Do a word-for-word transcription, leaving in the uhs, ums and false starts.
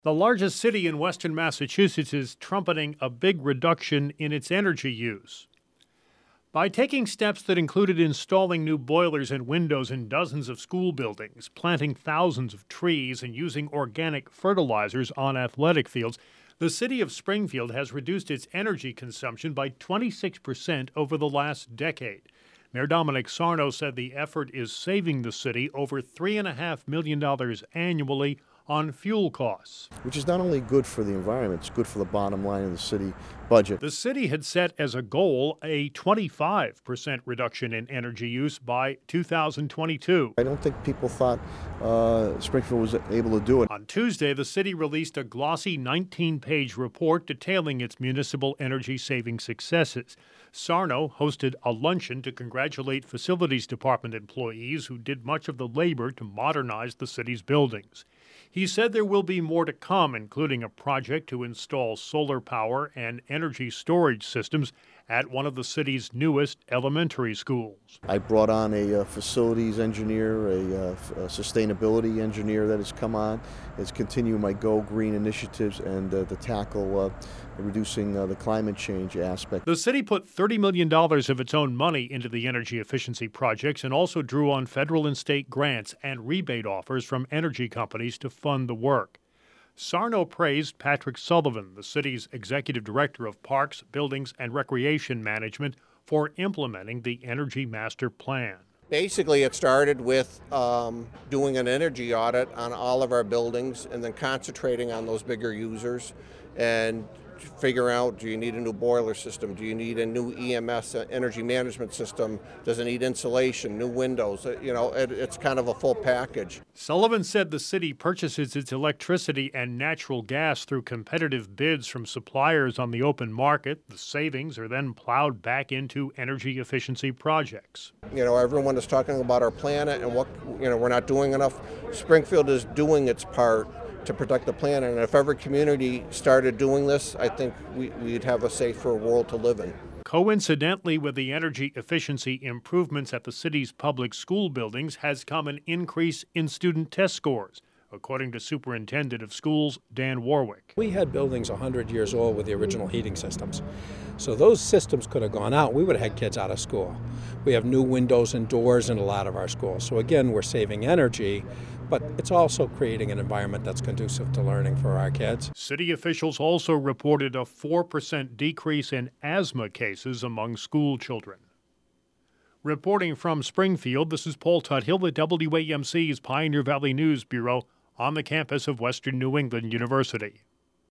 The largest city in western Massachusetts is trumpeting a big reduction in its energy use. By taking steps that included installing new boilers and windows in dozens of school buildings, planting thousands of trees, and using organic fertilizers on athletic fields, the city of Springfield has reduced its energy consumption by twenty-six percent over the last decade. Mayor Dominic Sarno said the effort is saving the city over three point five million dollars annually on fuel costs. Which is not only good for the environment, it's good for the bottom line of the city budget. The city had set as a goal a twenty-five percent reduction in energy use by two thousand twenty-two. I don't think people thought uh, Springfield was able to do it. On Tuesday, the city released a glossy nineteen-page report detailing its municipal energy-saving successes. Sarno hosted a luncheon to congratulate Facilities Department employees who did much of the labor to modernize the city's buildings. He said there will be more to come, including a project to install solar power and energy storage systems at one of the city's newest elementary schools. I brought on a uh, facilities engineer, a, uh, a sustainability engineer that has come on. It's continue my Go Green initiatives and uh, to tackle uh, reducing uh, the climate change aspect. The city put thirty million dollars of its own money into the energy efficiency projects and also drew on federal and state grants and rebate offers from energy companies to fund the work. Sarno praised Patrick Sullivan, the city's executive director of Parks, Buildings, and Recreation Management, for implementing the Energy Master Plan. Basically, it started with um, doing an energy audit on all of our buildings and then concentrating on those bigger users and figure out, do you need a new boiler system? Do you need a new E M S energy management system? Does it need insulation, new windows? You know, it, it's kind of a full package. Sullivan said the city purchases its electricity and natural gas through competitive bids from suppliers on the open market. The savings are then plowed back into energy efficiency projects. You know, everyone is talking about our planet and what, you know, we're not doing enough. Springfield is doing its part to protect the planet, and if every community started doing this, I think we, we'd have a safer world to live in. Coincidentally, with the energy efficiency improvements at the city's public school buildings has come an increase in student test scores, according to Superintendent of Schools Dan Warwick. We had buildings one hundred years old with the original heating systems. So those systems could have gone out. We would have had kids out of school. We have new windows and doors in a lot of our schools. So again, we're saving energy, but it's also creating an environment that's conducive to learning for our kids. City officials also reported a four percent decrease in asthma cases among school children. Reporting from Springfield, this is Paul Tuthill, the W A M C's Pioneer Valley News Bureau, on the campus of Western New England University.